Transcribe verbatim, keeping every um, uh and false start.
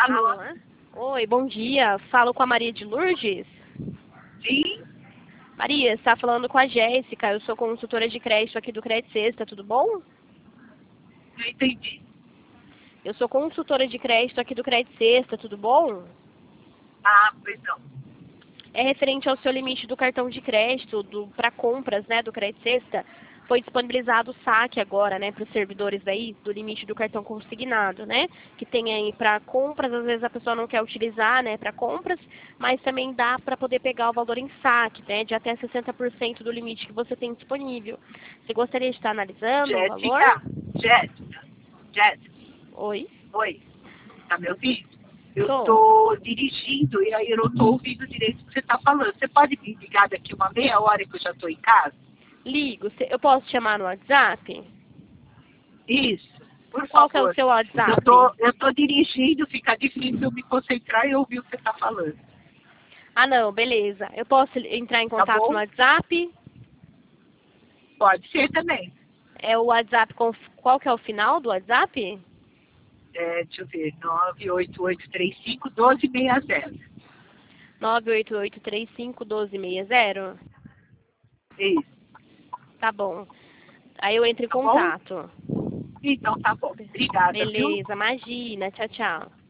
Alô? Oi, bom dia. Falo com a Maria de Lourdes? Sim, Maria, você está falando com a Jéssica. Eu sou consultora de crédito aqui do Crédito Sexta, tudo bom? não entendi. Eu sou consultora de crédito aqui do Crédito Sexta, tudo bom? Ah, pois não. É referente ao seu limite do cartão de crédito do, para compras, né, do Crédito Sexta. Foi disponibilizado o saque agora, né, para os servidores aí, do limite do cartão consignado, né? Que tem aí para compras, às vezes a pessoa não quer utilizar, né, para compras, mas também dá para poder pegar o valor em saque, né, de até sessenta por cento do limite que você tem disponível. Você gostaria de estar analisando o valor? Jéssica, Jéssica, Jéssica, Oi? oi, tá me ouvindo? Eu Tô. tô dirigindo e aí eu não tô ouvindo direito o que você tá falando. Você pode me ligar daqui uma meia hora que eu já tô em casa? Ligo. Cê- Eu posso te chamar no WhatsApp? Isso, por Qual que é o favor. seu Eu WhatsApp? tô, eu tô dirigindo, fica difícil eu me concentrar e ouvir o que você tá falando. Ah, não, beleza. Eu posso entrar em Tá contato no bom? WhatsApp? Pode ser também. É o WhatsApp com... Qual que é o final do WhatsApp? É, deixa eu ver, nove oito oito três cinco um dois seis zero. nove oito oito três cinco um dois seis zero? Isso, Tá bom. Aí eu entro em tá bom? contato. Então tá bom. Obrigada, viu? Beleza, imagina. Tchau, tchau.